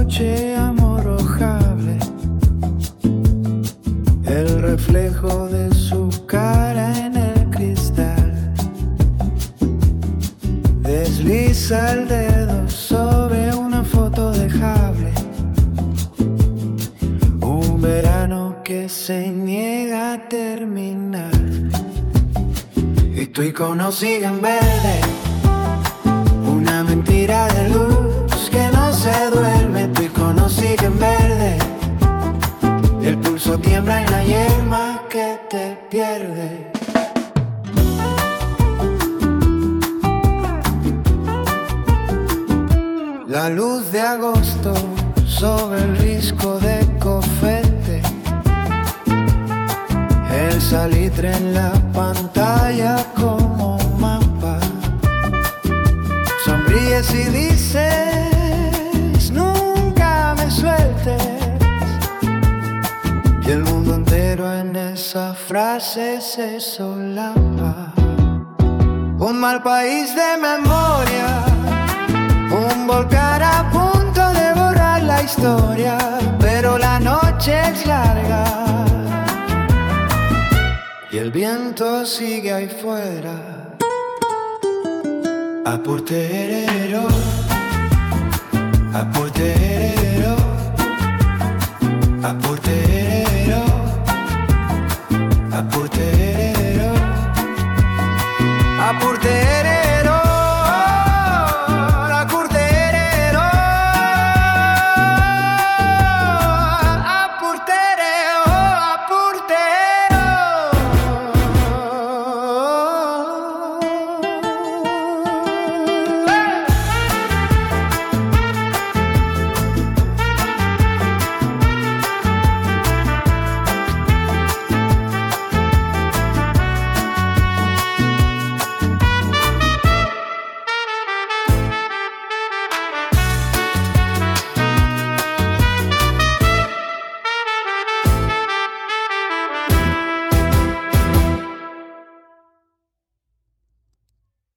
coche amorrojable, el reflejo de su cara en el cristal. Desliza el dedo sobre una foto dejable, un verano que se niega a terminar. Y tu icono sigue en verde, una mentira de luz que no se duerme. Tu icono sigue en verde, el pulso tiembla en la yerma que te pierde. La luz de agosto sobre el risco de cofete, el salitre en la pantalla como mapa. Sonríes y dices, nunca me sueltes. Y el mundo entero en esa frase se solapa. Un mal país de memoria, un volcán a punto de borrar la historia, pero la noche es larga y el viento sigue ahí fuera. Aportero, aportero, aportero.